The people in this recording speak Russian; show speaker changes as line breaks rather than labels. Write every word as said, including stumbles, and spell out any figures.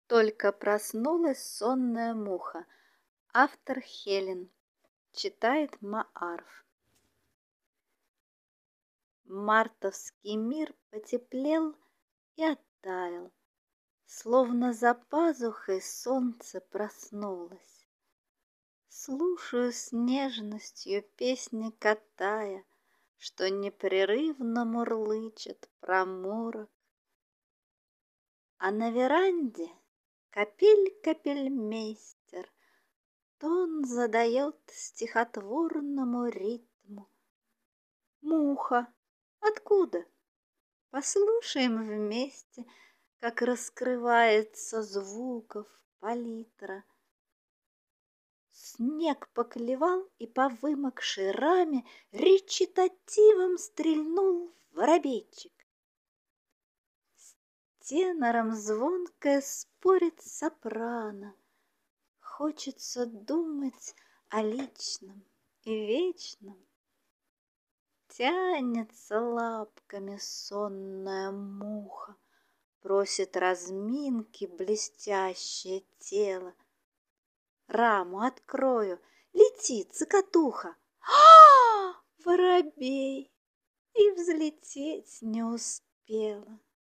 Только проснулась сонная муха. Автор Хелен. Читает Маарф. Мартовский мир потеплел и оттаял, словно за пазухой солнце проснулось. Слушаю с нежностью песни Катая, что непрерывно мурлычет про морок. А на веранде капель-капельмейстер тон задает стихотворному ритму. Муха, откуда? Послушаем вместе, как раскрывается звуков палитра. Снег поклевал, и по вымокшей раме речитативом стрельнул воробейчик. С тенором звонкое спорит сопрано. Хочется думать о личном и вечном. Тянется лапками сонная муха, просит разминки блестящее тело. Раму открою, летит цокотуха. А, воробей! И взлететь не успела.